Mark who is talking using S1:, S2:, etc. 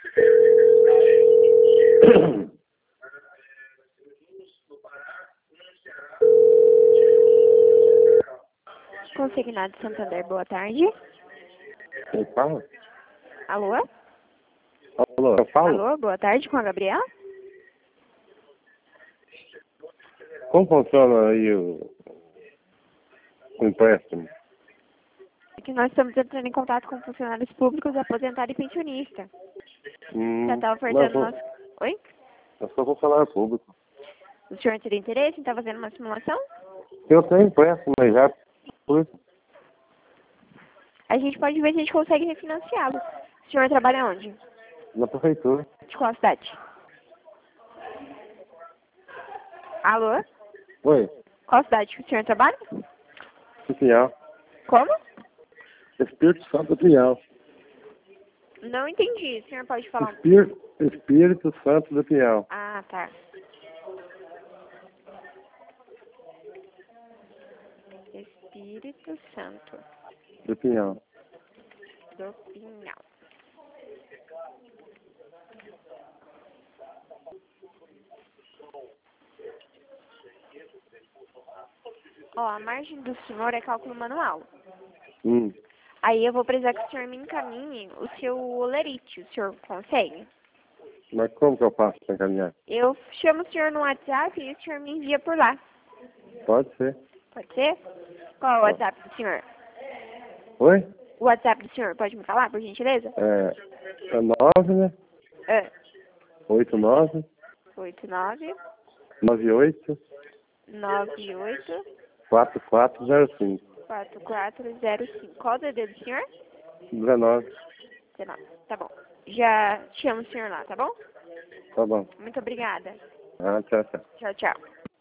S1: Consignado Santander, boa tarde.
S2: Quem fala?
S1: Alô?
S2: Alô, eu falo?
S1: Alô, boa tarde, com a Gabriela?
S2: Como funciona aí o empréstimo?
S1: É que nós estamos entrando em contato com funcionários públicos, aposentado e pensionista. Já está ofertando nosso... Oi?
S2: Eu sou funcionário público.
S1: O senhor teria interesse em estar fazendo uma simulação?
S2: Eu tenho empréstimo, mas já...
S1: A gente pode ver se a gente consegue refinanciá-lo. O senhor trabalha onde?
S2: Na prefeitura.
S1: De qual cidade? Alô?
S2: Oi,
S1: Qual cidade que o senhor trabalha?
S2: Pinhal.
S1: Como?
S2: Espírito Santo do Pinhal.
S1: Não entendi. O senhor pode falar
S2: Espírito Santo do Pinhal.
S1: Ah, tá. Espírito Santo
S2: Do Pinhal.
S1: do Pinhal. Ó, a margem do senhor é cálculo manual. Aí eu vou precisar que o senhor me encaminhe o seu olerite. O senhor consegue?
S2: Mas como que eu faço para encaminhar?
S1: Eu chamo o senhor no WhatsApp e o senhor me envia por lá.
S2: Pode ser.
S1: Pode ser? Qual é o WhatsApp do senhor?
S2: Oi?
S1: O WhatsApp do senhor, pode me falar, por gentileza?
S2: É 9, né? 89
S1: 89
S2: 98
S1: 98
S2: 4405
S1: 4405. Qual o DD do senhor?
S2: 19.
S1: 19. Tá bom. Já chamo o senhor lá, tá bom?
S2: Tá bom.
S1: Muito obrigada.
S2: Ah, tchau, tchau.
S1: Tchau, tchau.